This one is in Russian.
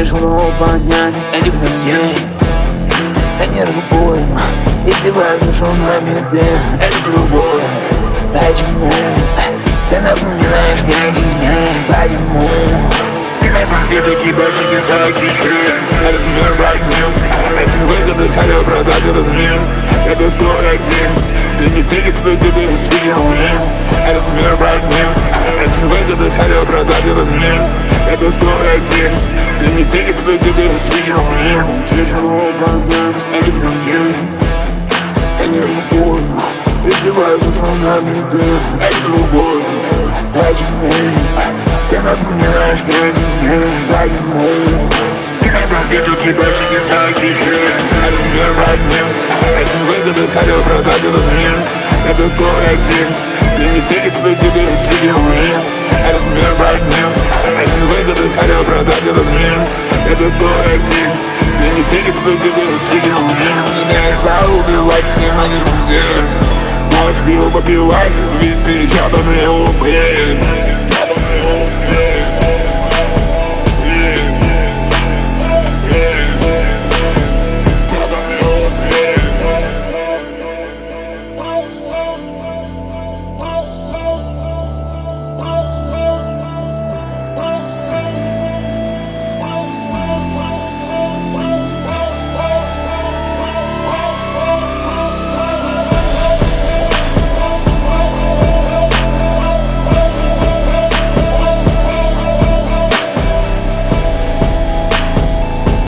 тяжело поднять этих людей. Они рукой издевают душу на беде. Это другое, почему ты напоминаешь мне измен? Почему где-то тебя загрызают клише. Этот мир больным, эти выгоды хотят продать этот мир. Это твой один, ты не фигит, кто тебе свидел им. Этот мир больным, эти выгоды хотят продать этот мир. Это твой один, ты не фигит, кто тебе свидел им. тяжело поднять этих людей. Они рукой издевают душу на беде. Это другое, Почему ты напоминаешь мне измен? Почему иногда где-то тебя загрызают клише. Этот мир больным, эти выгоды хотят продать этот мир. Это твой один, ты не фигит, кто тебе свидел им. Этот мир больным, эти выгоды хотят продать этот мир. Это твой один, ты не фигит, кто тебе свидел им. Меняешь пару, убивать всем на нижнем деле. Можешь пиво попивать, ведь ты ебаный убит.